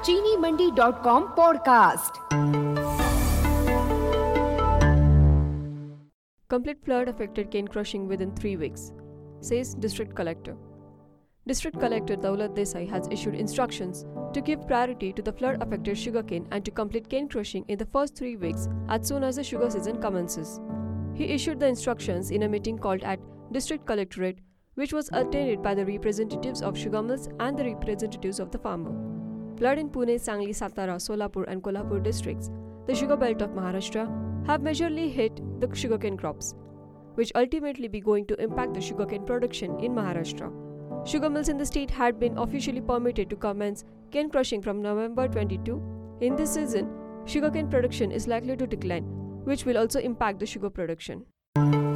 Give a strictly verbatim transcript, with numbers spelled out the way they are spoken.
चीनी Mandi dot com podcast. Complete flood affected cane crushing within three weeks, says District Collector. District Collector Daulat Desai has issued instructions to give priority to the flood-affected sugarcane and to complete cane crushing in the first three weeks as soon as the sugar season commences. He issued the instructions in a meeting called at District Collectorate, which was attended by the representatives of sugar mills and the representatives of the farmer. Flood in Pune, Sangli, Satara, Solapur and Kolhapur districts, the sugar belt of Maharashtra, have majorly hit the sugarcane crops, which ultimately be going to impact the sugarcane production in Maharashtra. Sugar mills in the state had been officially permitted to commence cane crushing from November twenty-second. In this season, sugarcane production is likely to decline, which will also impact the sugar production.